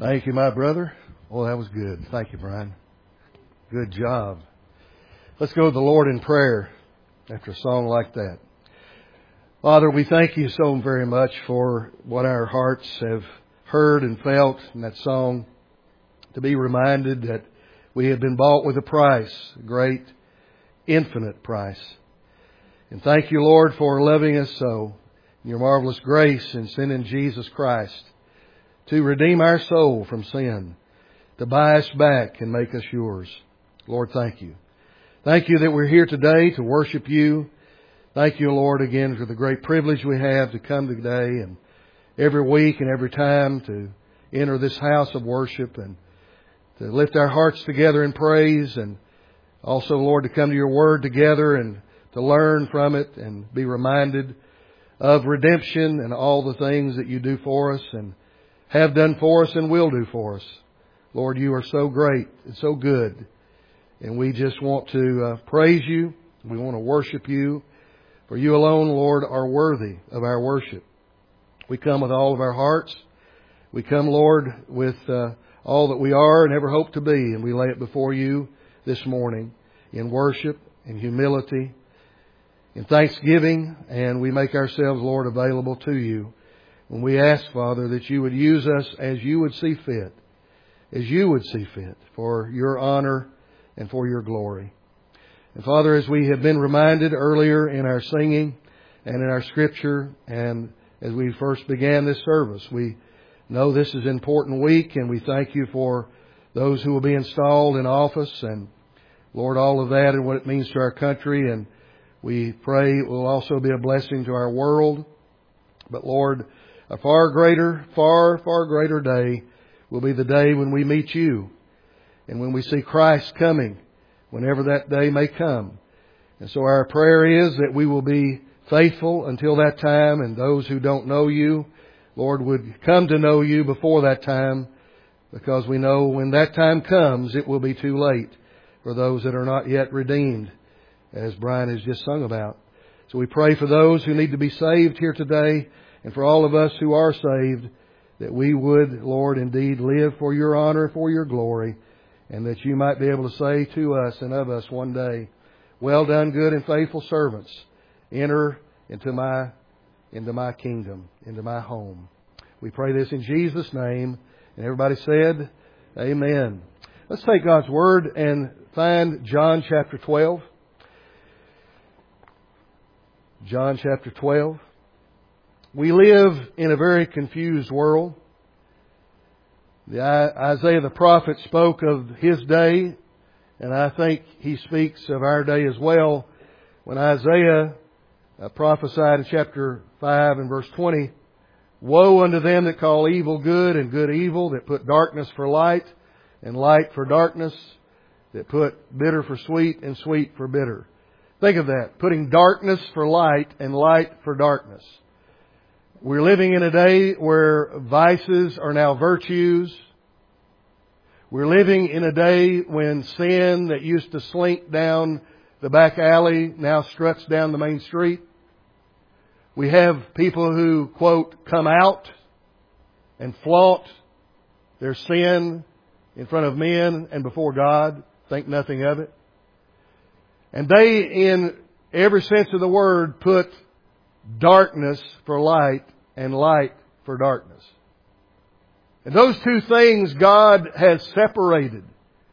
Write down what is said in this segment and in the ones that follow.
Thank you, my brother. Oh, that was good. Thank you, Brian. Good job. Let's go to the Lord in prayer after a song like that. Father, we thank you so very much for what our hearts have heard and felt in that song. To be reminded that we have been bought with a price, a great, infinite price. And thank you, Lord, for loving us so. In your marvelous grace in sending Jesus Christ to redeem our soul from sin, to buy us back and make us yours. Lord, thank you. Thank you that we're here today to worship you. Thank you, Lord, again for the great privilege we have to come today and every week and every time to enter this house of worship and to lift our hearts together in praise, and also, Lord, to come to your word together and to learn from it and be reminded of redemption and all the things that you do for us and have done for us and will do for us. Lord, you are so great and so good. And we just want to praise you. We want to worship you. For you alone, Lord, are worthy of our worship. We come with all of our hearts. We come, Lord, with all that we are and ever hope to be. And we lay it before you this morning in worship, in humility, in thanksgiving. And we make ourselves, Lord, available to you. When we ask, Father, that you would use us as you would see fit. As you would see fit, for your honor and for your glory. And Father, as we have been reminded earlier in our singing and in our scripture, and as we first began this service, we know this is an important week, and we thank you for those who will be installed in office, and Lord, all of that and what it means to our country. And we pray it will also be a blessing to our world. But Lord, a far greater day will be the day when we meet you and when we see Christ coming, whenever that day may come. And so our prayer is that we will be faithful until that time, and those who don't know you, Lord, would come to know you before that time, because we know when that time comes, it will be too late for those that are not yet redeemed, as Brian has just sung about. So we pray for those who need to be saved here today, and for all of us who are saved, that we would, Lord, indeed live for your honor, for your glory, and that you might be able to say to us and of us one day, well done, good and faithful servants. Enter into my kingdom, into my home. We pray this in Jesus' name. And everybody said, amen. Let's take God's Word and find John chapter 12. John chapter 12. We live in a very confused world. Isaiah the prophet spoke of his day, and I think he speaks of our day as well. When Isaiah prophesied in chapter 5 and verse 20, woe unto them that call evil good and good evil, that put darkness for light and light for darkness, that put bitter for sweet and sweet for bitter. Think of that, putting darkness for light and light for darkness. We're living in a day where vices are now virtues. We're living in a day when sin that used to slink down the back alley now struts down the main street. We have people who, quote, come out and flaunt their sin in front of men and before God, think nothing of it. And they, in every sense of the word, put darkness for light and light for darkness. And those two things God has separated,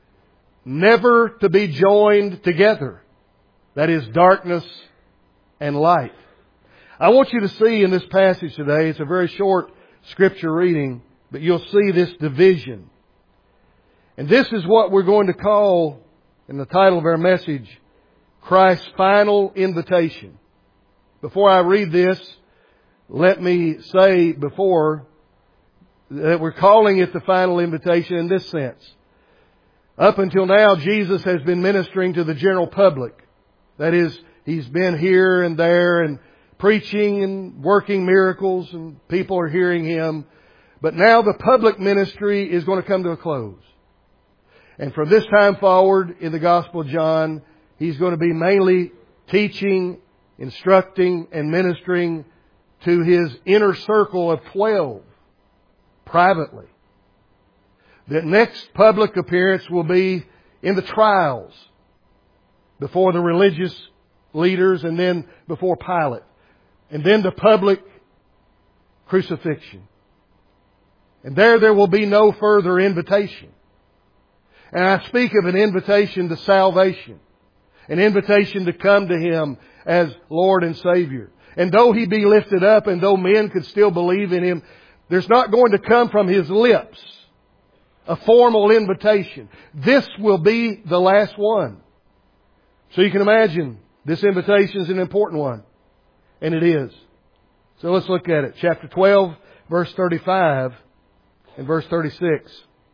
never to be joined together. That is darkness and light. I want you to see in this passage today, it's a very short scripture reading, but you'll see this division. And this is what we're going to call, in the title of our message, Christ's final invitation. Before I read this, let me say before that we're calling it the final invitation in this sense. Up until now, Jesus has been ministering to the general public. That is, He's been here and there and preaching and working miracles, and people are hearing Him. But now the public ministry is going to come to a close. And from this time forward in the Gospel of John, He's going to be mainly teaching, instructing, and ministering to His inner circle of 12 privately. The next public appearance will be in the trials before the religious leaders and then before Pilate. And then the public crucifixion. And there will be no further invitation. And I speak of an invitation to salvation. An invitation to come to Him as Lord and Savior. And though He be lifted up and though men could still believe in Him, there's not going to come from His lips a formal invitation. This will be the last one. So you can imagine this invitation is an important one. And it is. So let's look at it. Chapter 12, verse 35 and verse 36.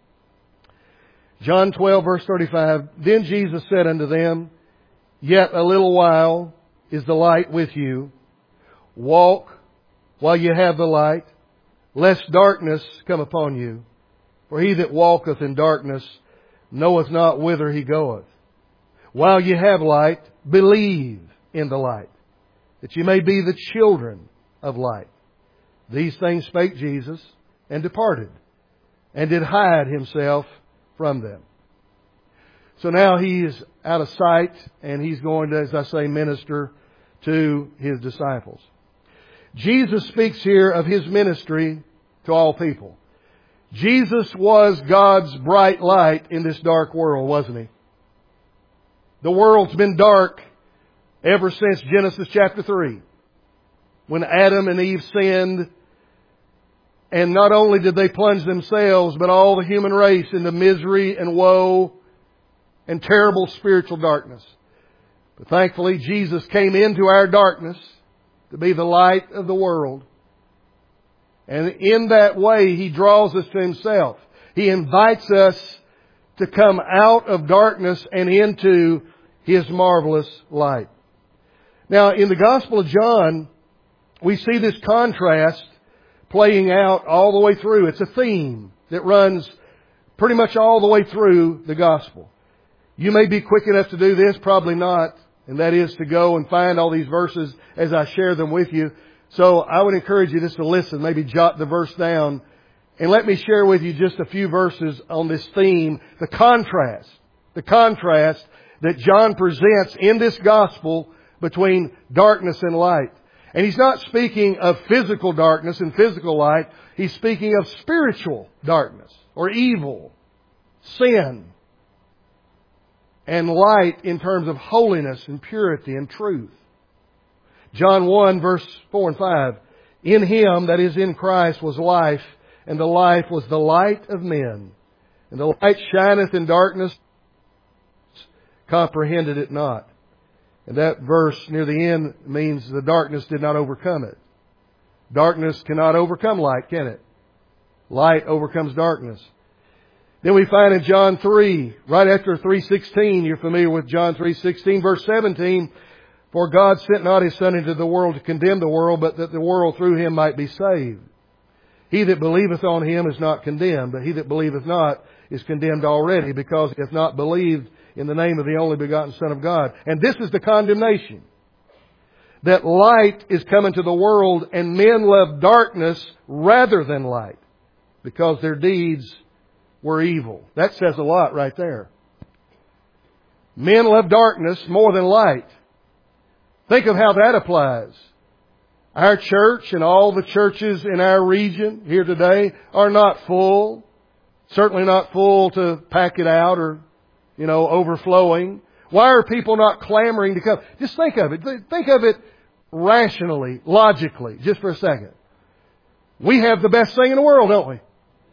John 12, verse 35. Then Jesus said unto them, Yet a little while is the light with you. Walk while you have the light, lest darkness come upon you. For he that walketh in darkness knoweth not whither he goeth. While you have light, believe in the light, that you may be the children of light. These things spake Jesus, and departed, and did hide Himself from them. So now He is out of sight, and He's going to, as I say, minister to His disciples. Jesus speaks here of His ministry to all people. Jesus was God's bright light in this dark world, wasn't He? The world's been dark ever since Genesis chapter 3. When Adam and Eve sinned, and not only did they plunge themselves, but all the human race into misery and woe and terrible spiritual darkness. But thankfully, Jesus came into our darkness to be the light of the world. And in that way, He draws us to Himself. He invites us to come out of darkness and into His marvelous light. Now, in the Gospel of John, we see this contrast playing out all the way through. It's a theme that runs pretty much all the way through the Gospel. You may be quick enough to do this, probably not, and that is to go and find all these verses as I share them with you. So I would encourage you just to listen, maybe jot the verse down, and let me share with you just a few verses on this theme, the contrast that John presents in this Gospel between darkness and light. And he's not speaking of physical darkness and physical light. He's speaking of spiritual darkness or evil, sin, and light in terms of holiness and purity and truth. John 1, verse 4 and 5. In Him, that is in Christ, was life, and the life was the light of men. And the light shineth in darkness, comprehended it not. And that verse near the end means the darkness did not overcome it. Darkness cannot overcome light, can it? Light overcomes darkness. Then we find in John 3, right after 3:16, you're familiar with John 3:16, verse 17, For God sent not His Son into the world to condemn the world, but that the world through Him might be saved. He that believeth on Him is not condemned, but he that believeth not is condemned already, because he hath not believed in the name of the only begotten Son of God. And this is the condemnation, that light is come into the world, and men love darkness rather than light, because their deeds were evil. That says a lot right there. Men love darkness more than light. Think of how that applies. Our church and all the churches in our region here today are not full. Certainly not full to pack it out or, overflowing. Why are people not clamoring to come? Just think of it. Think of it rationally, logically, just for a second. We have the best thing in the world, don't we?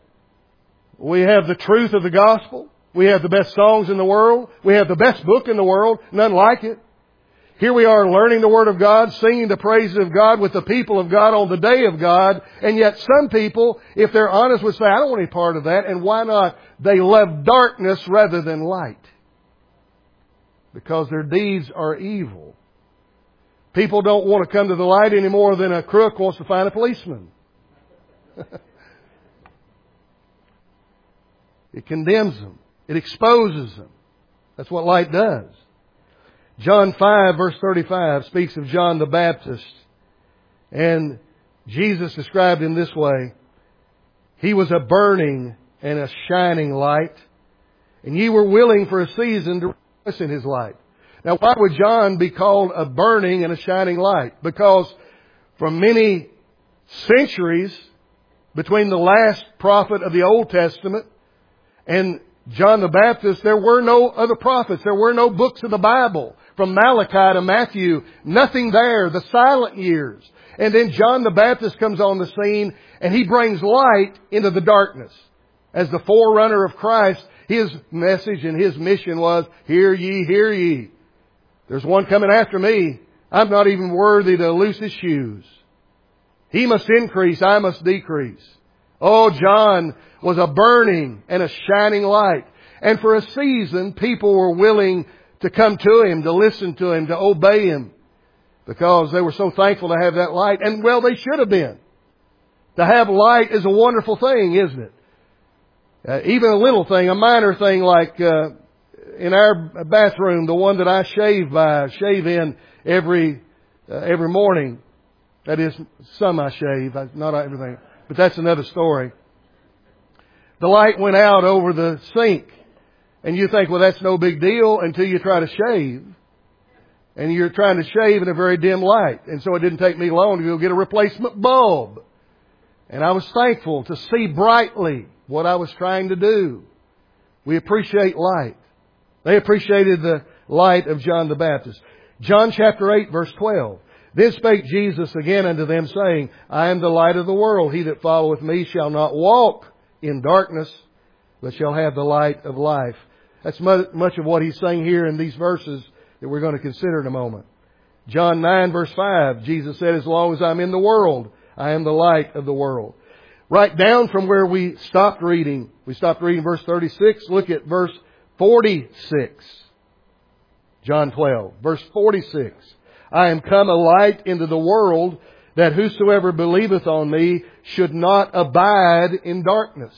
We have the truth of the gospel. We have the best songs in the world. We have the best book in the world. None like it. Here we are learning the Word of God, singing the praises of God with the people of God on the day of God. And yet some people, if they're honest, would say, I don't want any part of that. And why not? They love darkness rather than light, because their deeds are evil. People don't want to come to the light any more than a crook wants to find a policeman. It condemns them. It exposes them. That's what light does. John 5, verse 35 speaks of John the Baptist. And Jesus described him this way. He was a burning and a shining light, and ye were willing for a season to rejoice in His light. Now, why would John be called a burning and a shining light? Because for many centuries, between the last prophet of the Old Testament and John the Baptist, there were no other prophets. There were no books of the Bible. From Malachi to Matthew, nothing there, the silent years. And then John the Baptist comes on the scene and he brings light into the darkness. As the forerunner of Christ, his message and his mission was, hear ye, hear ye. There's one coming after me. I'm not even worthy to loose His shoes. He must increase, I must decrease. Oh, John was a burning and a shining light. And for a season, people were willing to come to Him, to listen to Him, to obey Him, because they were so thankful to have that light. And well, they should have been. To have light is a wonderful thing, isn't it? Even a little thing, a minor thing like in our bathroom, the one that I shave in every morning. That is, some I shave, not everything. But that's another story. The light went out over the sink. And you think, well, that's no big deal until you try to shave. And you're trying to shave in a very dim light. And so it didn't take me long to go get a replacement bulb. And I was thankful to see brightly what I was trying to do. We appreciate light. They appreciated the light of John the Baptist. John chapter 8, verse 12. Then spake Jesus again unto them, saying, I am the light of the world. He that followeth me shall not walk in darkness, but shall have the light of life. That's much of what He's saying here in these verses that we're going to consider in a moment. John 9, verse 5, Jesus said, as long as I'm in the world, I am the light of the world. Right down from where we stopped reading verse 36. Look at verse 46. John 12, verse 46. I am come a light into the world, that whosoever believeth on me should not abide in darkness.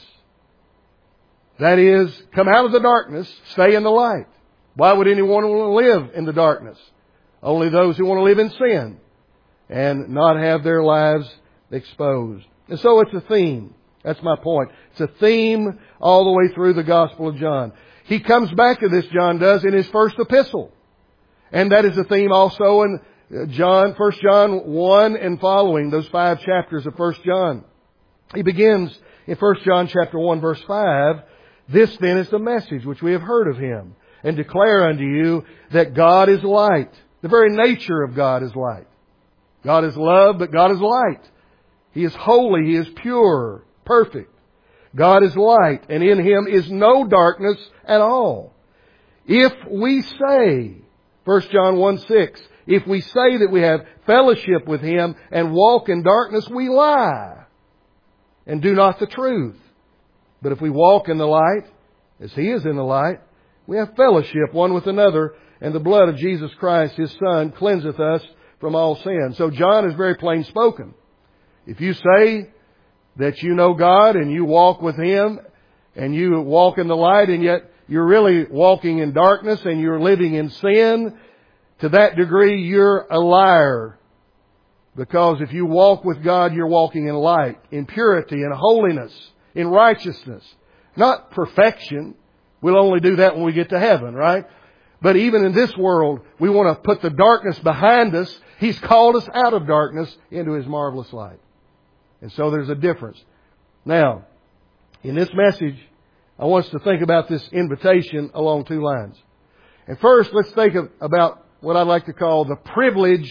That is, come out of the darkness, stay in the light. Why would anyone want to live in the darkness? Only those who want to live in sin and not have their lives exposed. And so it's a theme. That's my point. It's a theme all the way through the Gospel of John. He comes back to this, John does, in his first epistle. And that is a theme also in 1 John 1 and following, those 5 chapters of 1 John. He begins in 1 John chapter 1 verse 5, this then is the message which we have heard of Him, and declare unto you that God is light. The very nature of God is light. God is love, but God is light. He is holy, He is pure, perfect. God is light, and in Him is no darkness at all. If we say, 1 John 1:6, if we say that we have fellowship with Him and walk in darkness, we lie and do not the truth. But if we walk in the light, as He is in the light, we have fellowship one with another, and the blood of Jesus Christ, His Son, cleanseth us from all sin. So John is very plain spoken. If you say that you know God and you walk with Him and you walk in the light, and yet you're really walking in darkness and you're living in sin, to that degree you're a liar. Because if you walk with God, you're walking in light, in purity, in holiness, in righteousness. Not perfection. We'll only do that when we get to heaven, right? But even in this world, we want to put the darkness behind us. He's called us out of darkness into His marvelous light. And so there's a difference. Now, in this message, I want us to think about this invitation along 2 lines. And first, let's think about what I'd like to call the privilege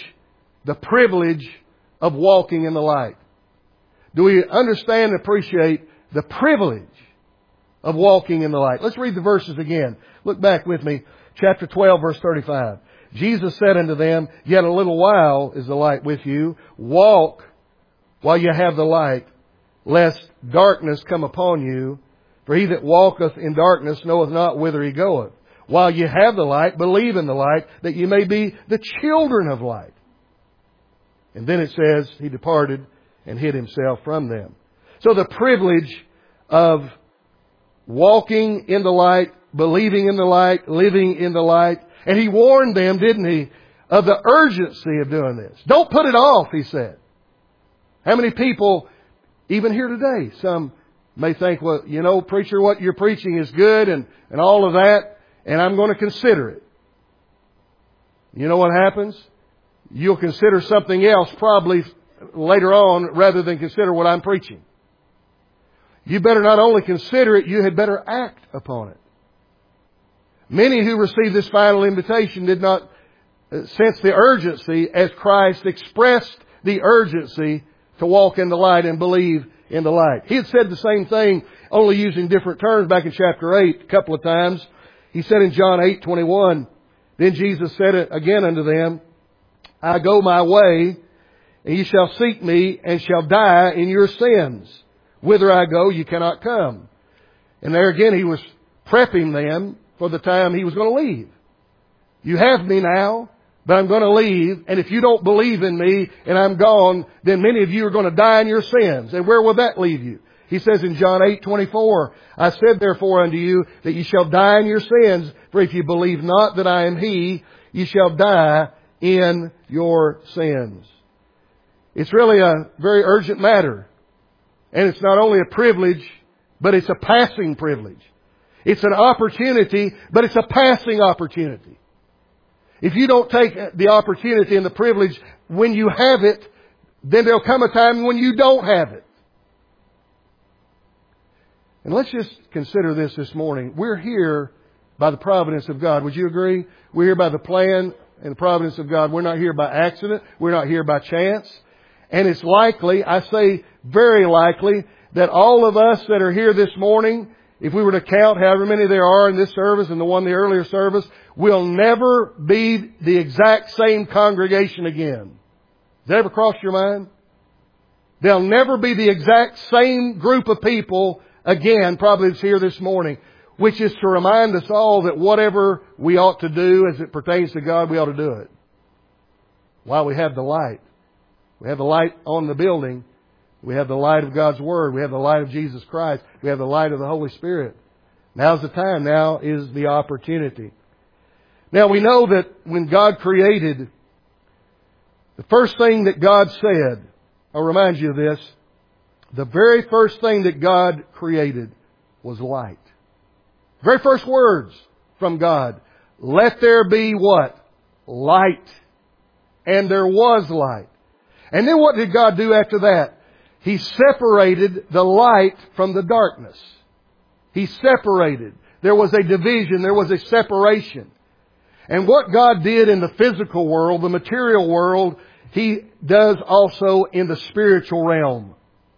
of walking in the light. Do we understand and appreciate the privilege of walking in the light? Let's read the verses again. Look back with me. Chapter 12, verse 35. Jesus said unto them, yet a little while is the light with you. Walk while you have the light, lest darkness come upon you. For he that walketh in darkness knoweth not whither he goeth. While you have the light, believe in the light, that you may be the children of light. And then it says, He departed and hid Himself from them. So the privilege of walking in the light, believing in the light, living in the light. And He warned them, didn't He, of the urgency of doing this. Don't put it off, He said. How many people, even here today, some may think, well, you know, preacher, what you're preaching is good and all of that, and I'm going to consider it. You know what happens? You'll consider something else probably later on rather than consider what I'm preaching. You better not only consider it, you had better act upon it. Many who received this final invitation did not sense the urgency as Christ expressed the urgency to walk in the light and believe in the light. He had said the same thing, only using different terms back in chapter 8 a couple of times. He said in John 8:21, then Jesus said it again unto them, I go my way, and ye shall seek me, and shall die in your sins. Whither I go, you cannot come. And there again, He was prepping them for the time He was going to leave. You have me now, but I'm going to leave, and if you don't believe in me, and I'm gone, then many of you are going to die in your sins. And where will that leave you? He says in John 8:24, I said therefore unto you, that ye shall die in your sins, for if you believe not that I am He, ye shall die in your sins. It's really a very urgent matter. And it's not only a privilege, but it's a passing privilege. It's an opportunity, but it's a passing opportunity. If you don't take the opportunity and the privilege when you have it, then there'll come a time when you don't have it. And let's just consider this morning. We're here by the providence of God. Would you agree? We're here by the plan and the providence of God. We're not here by accident. We're not here by chance. And it's likely, I say very likely, that all of us that are here this morning, if we were to count however many there are in this service and the one in the earlier service, will never be the exact same congregation again. Does that ever cross your mind? They'll never be the exact same group of people again, probably that's here this morning, which is to remind us all that whatever we ought to do as it pertains to God, we ought to do it. While we have the light. We have the light on the building. We have the light of God's Word. We have the light of Jesus Christ. We have the light of the Holy Spirit. Now's the time. Now is the opportunity. Now we know that when God created, the first thing that God said, I'll remind you of this, the very first thing that God created was light. Very first words from God. Let there be what? Light. And there was light. And then what did God do after that? He separated the light from the darkness. He separated. There was a division. There was a separation. And what God did in the physical world, the material world, He does also in the spiritual realm.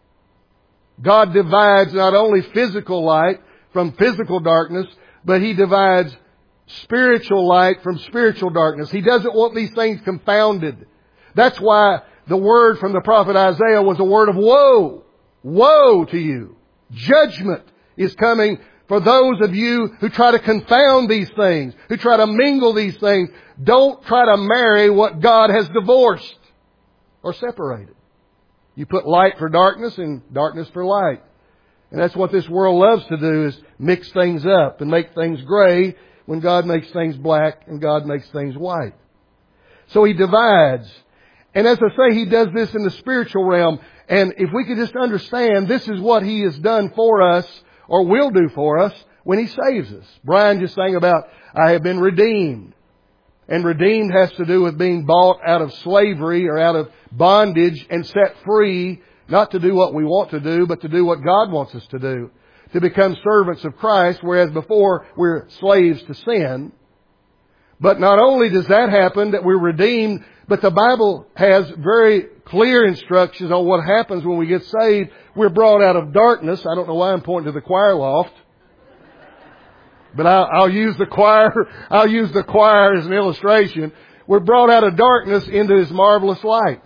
God divides not only physical light from physical darkness, but He divides spiritual light from spiritual darkness. He doesn't want these things confounded. That's why the word from the prophet Isaiah was a word of woe. Woe to you. Judgment is coming for those of you who try to confound these things, who try to mingle these things. Don't try to marry what God has divorced or separated. You put light for darkness and darkness for light. And that's what this world loves to do, is mix things up and make things gray when God makes things black and God makes things white. So He divides. And as I say, He does this in the spiritual realm. And if we could just understand, this is what He has done for us, or will do for us, when He saves us. Brian just sang about, I have been redeemed. And redeemed has to do with being bought out of slavery or out of bondage and set free, not to do what we want to do, but to do what God wants us to do. To become servants of Christ, whereas before we're slaves to sin. But not only does that happen, that we're redeemed, but the Bible has very clear instructions on what happens when we get saved. We're brought out of darkness. I don't know why I'm pointing to the choir loft. But I'll use the choir. I'll use the choir as an illustration. We're brought out of darkness into His marvelous light.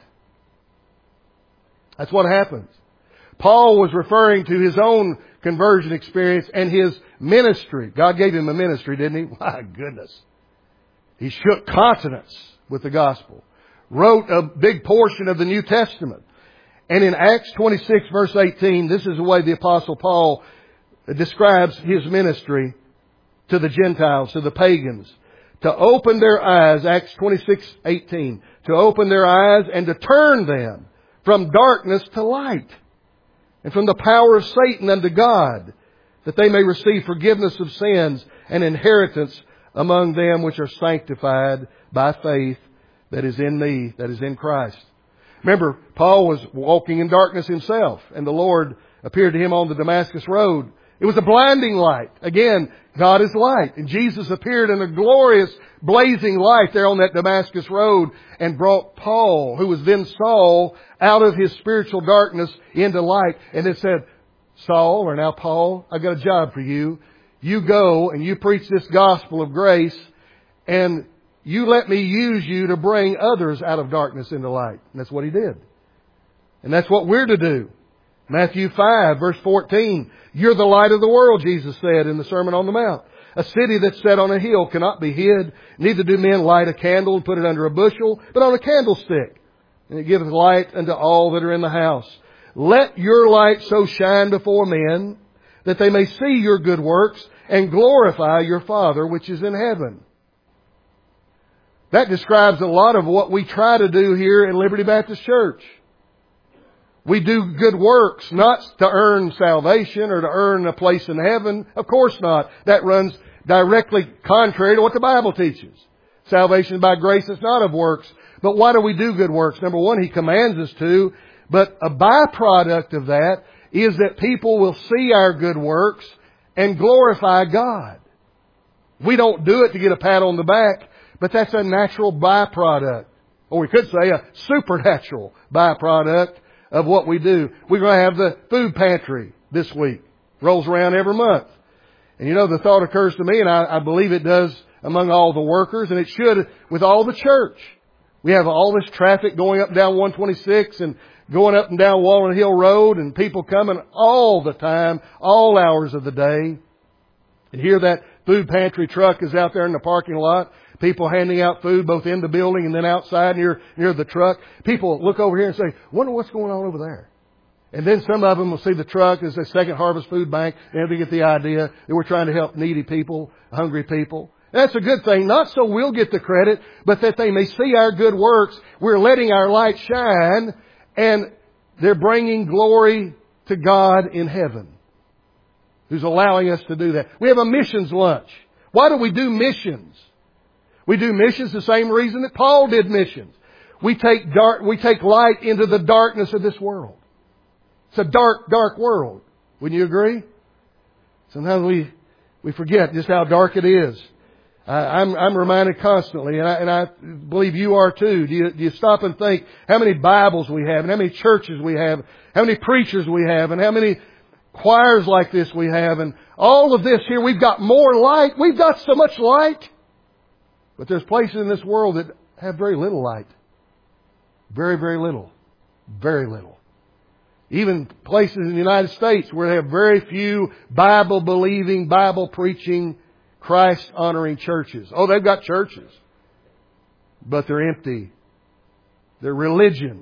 That's what happens. Paul was referring to his own conversion experience and his ministry. God gave him a ministry, didn't He? My goodness. He shook continents with the gospel. Wrote a big portion of the New Testament. And in Acts 26 verse 18, this is the way the Apostle Paul describes his ministry to the Gentiles, to the pagans. To open their eyes, Acts 26:18, to open their eyes and to turn them from darkness to light and from the power of Satan unto God, that they may receive forgiveness of sins and inheritance among them which are sanctified by faith that is in me, that is in Christ. Remember, Paul was walking in darkness himself, and the Lord appeared to him on the Damascus road. It was a blinding light. Again, God is light. And Jesus appeared in a glorious, blazing light there on that Damascus road and brought Paul, who was then Saul, out of his spiritual darkness into light. And it said, Saul, or now Paul, I've got a job for you. You go and you preach this gospel of grace, and you let me use you to bring others out of darkness into light. And that's what he did. And that's what we're to do. Matthew 5, verse 14. You're the light of the world, Jesus said in the Sermon on the Mount. A city that's set on a hill cannot be hid. Neither do men light a candle and put it under a bushel, but on a candlestick. And it giveth light unto all that are in the house. Let your light so shine before men that they may see your good works and glorify your Father which is in heaven. That describes a lot of what we try to do here in Liberty Baptist Church. We do good works, not to earn salvation or to earn a place in heaven. Of course not. That runs directly contrary to what the Bible teaches. Salvation by grace is not of works. But why do we do good works? Number one, He commands us to. But a byproduct of that is that people will see our good works and glorify God. We don't do it to get a pat on the back, but that's a natural byproduct. Or we could say a supernatural byproduct of what we do. We're going to have the food pantry this week. Rolls around every month. And you know, the thought occurs to me, and I believe it does among all the workers, and it should with all the church. We have all this traffic going up and down 126 and going up and down Walnut Hill Road, and people coming all the time, all hours of the day. And here that food pantry truck is out there in the parking lot. People handing out food both in the building and then outside near the truck. People look over here and say, wonder what's going on over there. And then some of them will see the truck as a Second Harvest Food Bank, and they get the idea that we're trying to help needy people, hungry people. And that's a good thing, not so we'll get the credit, but that they may see our good works. We're letting our light shine, and they're bringing glory to God in heaven, who's allowing us to do that. We have a missions lunch. Why do we do missions? We do missions the same reason that Paul did missions. We take light into the darkness of this world. It's a dark, dark world. Wouldn't you agree? Sometimes we forget just how dark it is. I'm reminded constantly, and I believe you are too. Do you stop and think how many Bibles we have, and how many churches we have, how many preachers we have, and how many choirs like this we have, and all of this here, we've got more light. We've got so much light. But there's places in this world that have very little light. Very, very little. Very little. Even places in the United States where they have very few Bible-believing, Bible-preaching, Christ-honoring churches. Oh, they've got churches. But they're empty. They're religion.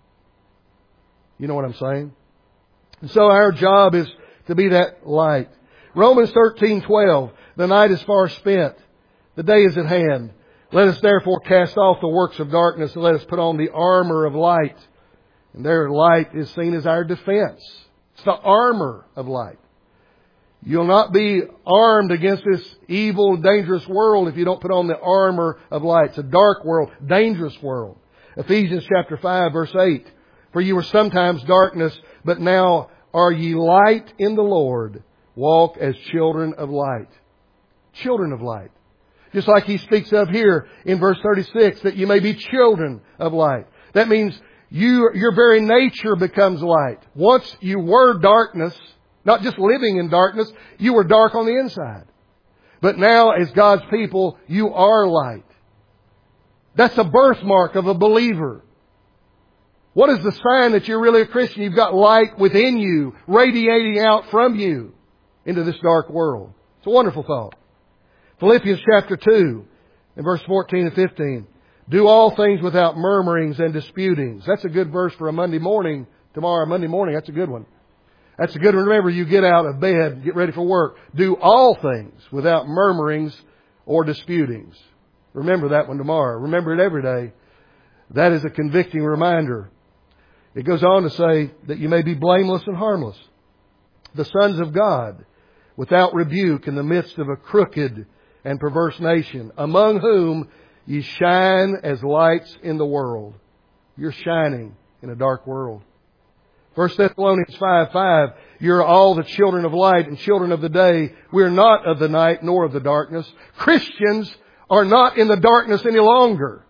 You know what I'm saying? And so our job is to be that light. Romans 13:12. The night is far spent. The day is at hand. Let us therefore cast off the works of darkness and let us put on the armor of light. And their light is seen as our defense. It's the armor of light. You'll not be armed against this evil, dangerous world if you don't put on the armor of light. It's a dark world, dangerous world. Ephesians chapter 5, verse 8. For you were sometimes darkness, but now are ye light in the Lord. Walk as children of light. Children of light. Just like He speaks of here in verse 36, that you may be children of light. That means your very nature becomes light. Once you were darkness, not just living in darkness, you were dark on the inside. But now, as God's people, you are light. That's a birthmark of a believer. What is the sign that you're really a Christian? You've got light within you, radiating out from you into this dark world. It's a wonderful thought. Philippians chapter 2 and verse 14 and 15. Do all things without murmurings and disputings. That's a good verse for a Monday morning. Tomorrow, Monday morning, that's a good one. That's a good one. Remember, you get out of bed, get ready for work. Do all things without murmurings or disputings. Remember that one tomorrow. Remember it every day. That is a convicting reminder. It goes on to say that you may be blameless and harmless, the sons of God, without rebuke in the midst of a crooked and perverse nation, among whom ye shine as lights in the world. You're shining in a dark world. 1 Thessalonians 5:5, you're all the children of light and children of the day. We're not of the night nor of the darkness. Christians are not in the darkness any longer.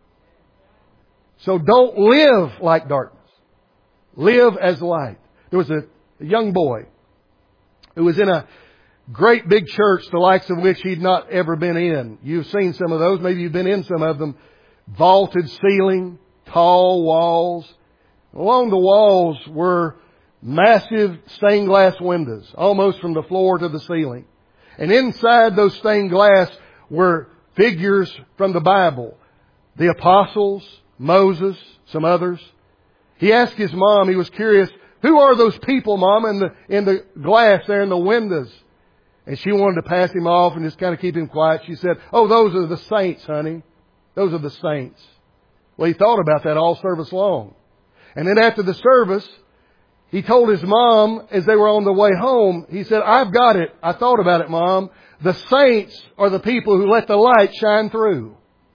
So don't live like darkness. Live as light. There was a young boy who was in a great big church, the likes of which he'd not ever been in. You've seen some of those. Maybe you've been in some of them. Vaulted ceiling, tall walls. Along the walls were massive stained glass windows, almost from the floor to the ceiling. And inside those stained glass were figures from the Bible. The apostles, Moses, some others. He asked his mom, he was curious, who are those people, Mom, in the glass there in the windows? And she wanted to pass him off and just kind of keep him quiet. She said, oh, those are the saints, honey. Those are the saints. Well, he thought about that all service long. And then after the service, he told his mom as they were on the way home, he said, I've got it. I thought about it, Mom. The saints are the people who let the light shine through.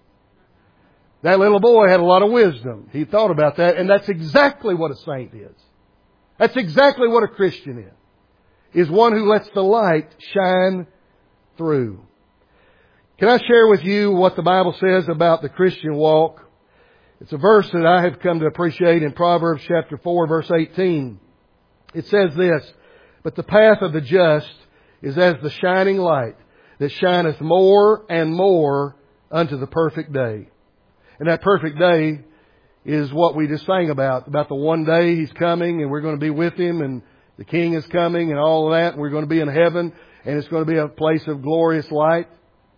That little boy had a lot of wisdom. He thought about that, and that's exactly what a saint is. That's exactly what a Christian is one who lets the light shine through. Can I share with you what the Bible says about the Christian walk? It's a verse that I have come to appreciate in Proverbs chapter 4, verse 18. It says this, but the path of the just is as the shining light that shineth more and more unto the perfect day. And that perfect day is what we just sang about the one day He's coming and we're going to be with Him and the King is coming and all of that. And we're going to be in heaven and it's going to be a place of glorious light.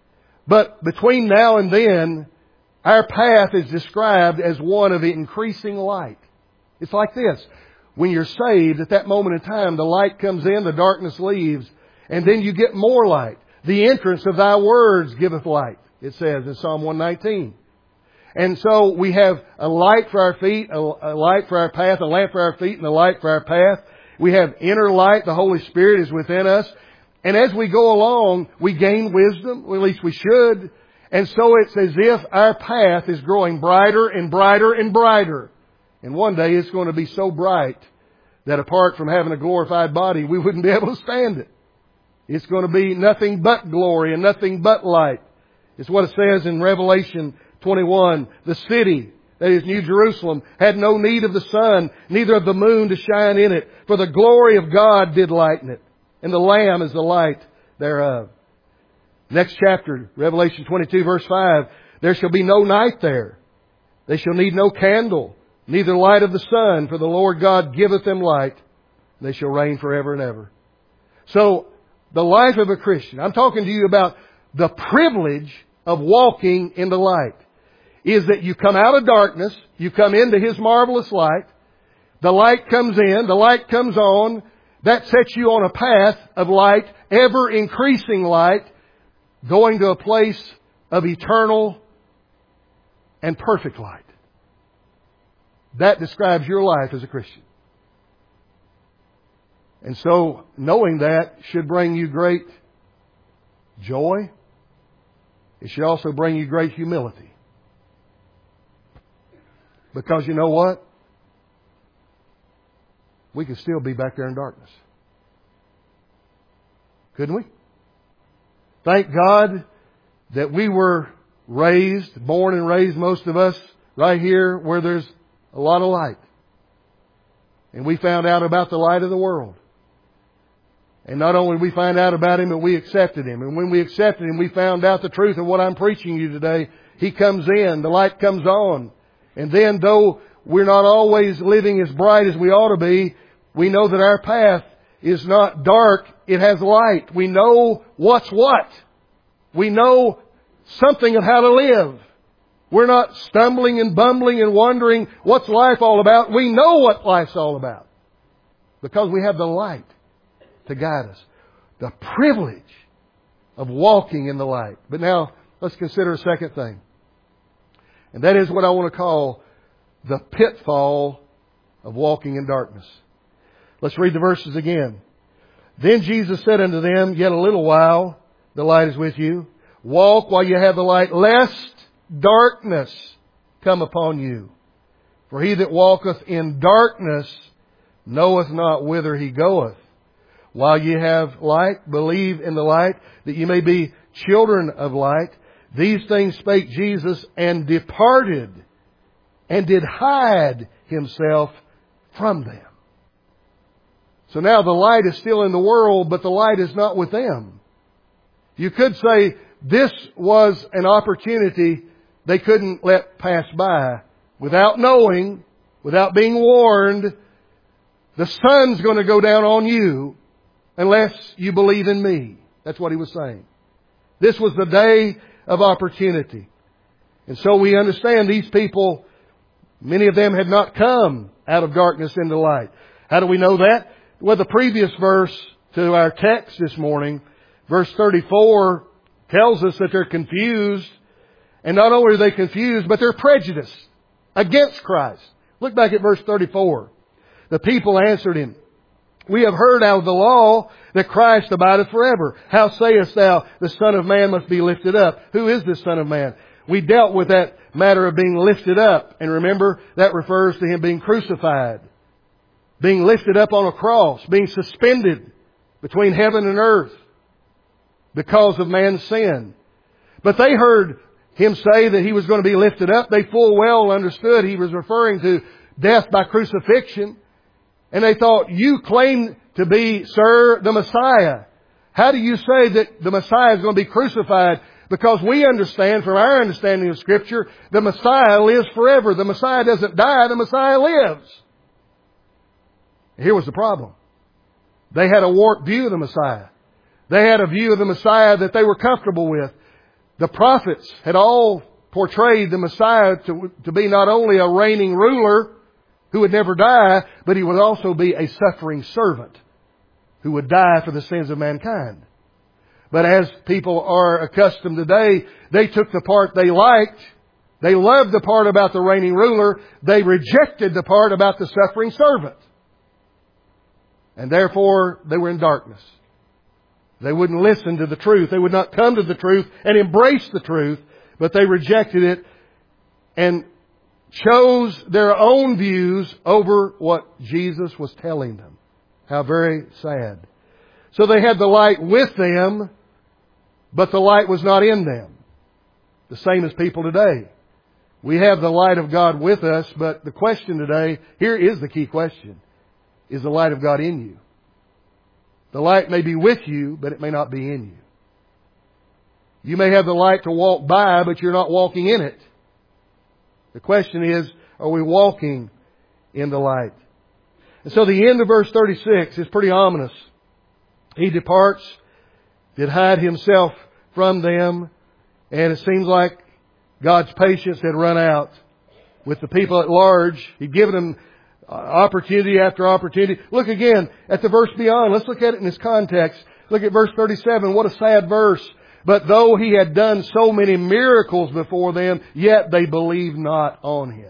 But between now and then, our path is described as one of increasing light. It's like this. When you're saved, at that moment in time, the light comes in, the darkness leaves, and then you get more light. The entrance of Thy words giveth light, it says in Psalm 119. And so we have a light for our feet, a light for our path, a lamp for our feet, and a light for our path. We have inner light. The Holy Spirit is within us. And as we go along, we gain wisdom, or at least we should. And so it's as if our path is growing brighter and brighter and brighter. And one day it's going to be so bright that apart from having a glorified body, we wouldn't be able to stand it. It's going to be nothing but glory and nothing but light. It's what it says in Revelation 21. The city, that is New Jerusalem, had no need of the sun, neither of the moon to shine in it, for the glory of God did lighten it, and the Lamb is the light thereof. Next chapter, Revelation 22 verse 5, there shall be no night there. They shall need no candle, neither light of the sun, for the Lord God giveth them light. They shall reign forever and ever. So, the life of a Christian, I'm talking to you about the privilege of walking in the light, is that you come out of darkness, you come into His marvelous light, the light comes in, the light comes on, that sets you on a path of light, ever increasing light, going to a place of eternal and perfect light. That describes your life as a Christian. And so, knowing that should bring you great joy. It should also bring you great humility. Because you know what? We could still be back there in darkness. Couldn't we? Thank God that we were born and raised, most of us, right here where there's a lot of light. And we found out about the light of the world. And not only did we find out about Him, but we accepted Him. And when we accepted Him, we found out the truth of what I'm preaching you today. He comes in, the light comes on. And then though we're not always living as bright as we ought to be, we know that our path is not dark, it has light. We know what's what. We know something of how to live. We're not stumbling and bumbling and wondering what's life all about. We know what life's all about. Because we have the light to guide us. The privilege of walking in the light. But now, let's consider a second thing. And that is what I want to call the pitfall of walking in darkness. Let's read the verses again. Then Jesus said unto them, Yet a little while the light is with you. Walk while you have the light, lest darkness come upon you. For he that walketh in darkness knoweth not whither he goeth. While ye have light, believe in the light, that ye may be children of light. These things spake Jesus, and departed, and did hide himself from them. So now the light is still in the world, but the light is not with them. You could say this was an opportunity they couldn't let pass by. Without knowing, without being warned, the sun's going to go down on you unless you believe in me. That's what he was saying. This was the day of opportunity. And so we understand these people, many of them had not come out of darkness into light. How do we know that? Well, the previous verse to our text this morning, verse 34, tells us that they're confused. And not only are they confused, but they're prejudiced against Christ. Look back at verse 34. The people answered him, We have heard out of the law that Christ abideth forever. How sayest thou, the Son of Man must be lifted up? Who is this Son of Man? We dealt with that matter of being lifted up. And remember, that refers to Him being crucified. Being lifted up on a cross. Being suspended between heaven and earth because of man's sin. But they heard Him say that He was going to be lifted up. They full well understood He was referring to death by crucifixion. And they thought, you claim to be, sir, the Messiah. How do you say that the Messiah is going to be crucified? Because we understand, from our understanding of Scripture, the Messiah lives forever. The Messiah doesn't die, the Messiah lives. Here was the problem. They had a warped view of the Messiah. They had a view of the Messiah that they were comfortable with. The prophets had all portrayed the Messiah to be not only a reigning ruler who would never die, but He would also be a suffering servant who would die for the sins of mankind. But as people are accustomed today, they took the part they liked. They loved the part about the reigning ruler. They rejected the part about the suffering servant. And therefore, they were in darkness. They wouldn't listen to the truth. They would not come to the truth and embrace the truth, but they rejected it and chose their own views over what Jesus was telling them. How very sad. So they had the light with them, but the light was not in them. The same as people today. We have the light of God with us, but the question today, here is the key question. Is the light of God in you? The light may be with you, but it may not be in you. You may have the light to walk by, but you're not walking in it. The question is, are we walking in the light? And so the end of verse 36 is pretty ominous. He departs, did hide Himself from them, and it seems like God's patience had run out with the people at large. He'd given them opportunity after opportunity. Look again at the verse beyond. Let's look at it in its context. Look at verse 37. What a sad verse. But though He had done so many miracles before them, yet they believed not on Him.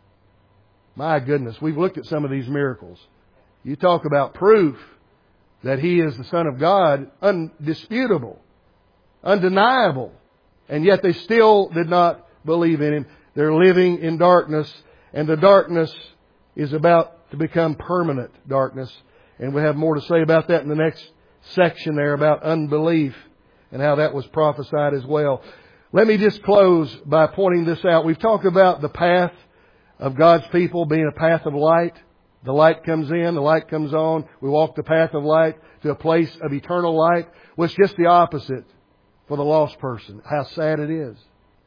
My goodness, we've looked at some of these miracles. You talk about proof that He is the Son of God, undisputable, undeniable. And yet they still did not believe in Him. They're living in darkness, and the darkness is about to become permanent darkness. And we'll have more to say about that in the next section there about unbelief and how that was prophesied as well. Let me just close by pointing this out. We've talked about the path of God's people being a path of light. The light comes in, the light comes on. We walk the path of light to a place of eternal light. Well, it's just the opposite for the lost person. How sad it is.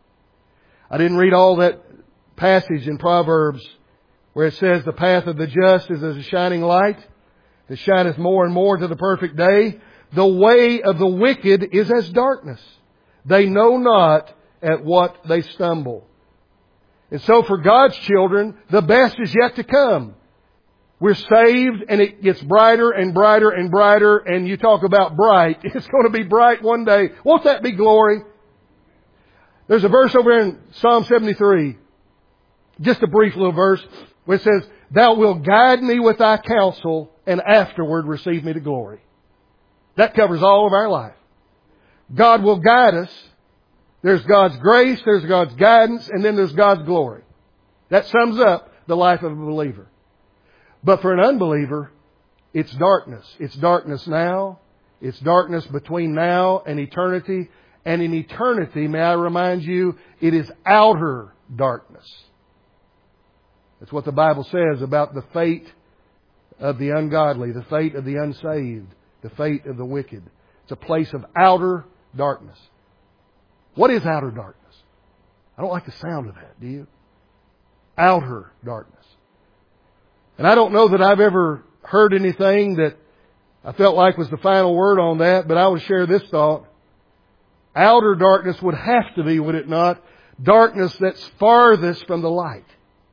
I didn't read all that passage in Proverbs where it says the path of the just is as a shining light that shineth more and more to the perfect day. The way of the wicked is as darkness. They know not at what they stumble. And so for God's children, the best is yet to come. We're saved and it gets brighter and brighter and brighter. And you talk about bright. It's going to be bright one day. Won't that be glory? There's a verse over in Psalm 73. Just a brief little verse where it says, Thou wilt guide me with Thy counsel, and afterward receive me to glory. That covers all of our life. God will guide us. There's God's grace, there's God's guidance, and then there's God's glory. That sums up the life of a believer. But for an unbeliever, it's darkness. It's darkness now. It's darkness between now and eternity. And in eternity, may I remind you, it is outer darkness. That's what the Bible says about the fate of the ungodly, the fate of the unsaved, the fate of the wicked. It's a place of outer darkness. What is outer darkness? I don't like the sound of that, do you? Outer darkness. And I don't know that I've ever heard anything that I felt like was the final word on that, but I would share this thought. Outer darkness would have to be, would it not, darkness that's farthest from the light.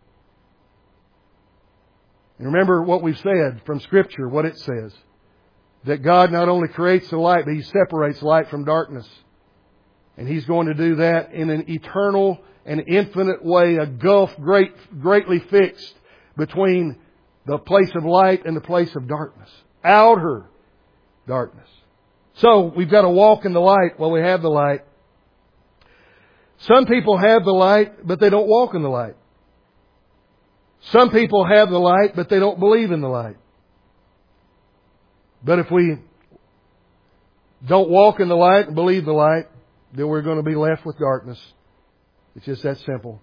And remember what we've said from Scripture, what it says. That God not only creates the light, but He separates light from darkness. And He's going to do that in an eternal and infinite way, a gulf greatly fixed between the place of light and the place of darkness. Outer darkness. So, we've got to walk in the light while we have the light. Some people have the light, but they don't walk in the light. Some people have the light, but they don't believe in the light. But if we don't walk in the light and believe the light, then we're going to be left with darkness. It's just that simple.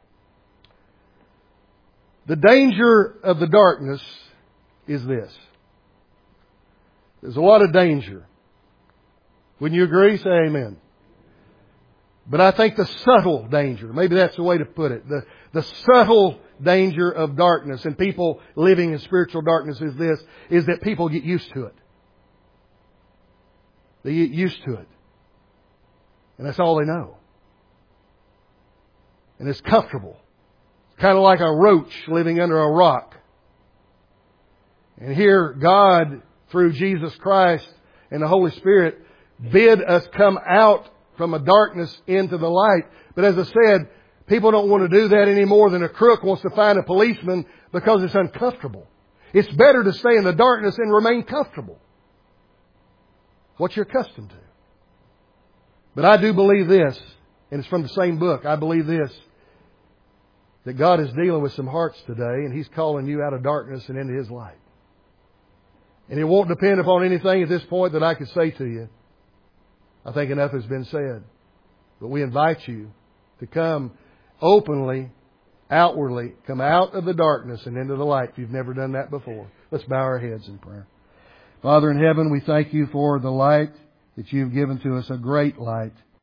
The danger of the darkness is this. There's a lot of danger. Wouldn't you agree? Say amen. But I think the subtle danger, maybe that's the way to put it, the subtle danger of darkness and people living in spiritual darkness is this, is that people get used to it. They get used to it. And that's all they know. And it's comfortable. It's kind of like a roach living under a rock. And here God, through Jesus Christ and the Holy Spirit, bid us come out from a darkness into the light. But as I said, people don't want to do that any more than a crook wants to find a policeman because it's uncomfortable. It's better to stay in the darkness and remain comfortable. What you're accustomed to. But I do believe this, and it's from the same book. I believe this, that God is dealing with some hearts today, and He's calling you out of darkness and into His light. And it won't depend upon anything at this point that I could say to you. I think enough has been said. But we invite you to come openly, outwardly, come out of the darkness and into the light if you've never done that before. Let's bow our heads in prayer. Father in heaven, we thank You for the light that You've given to us, a great light.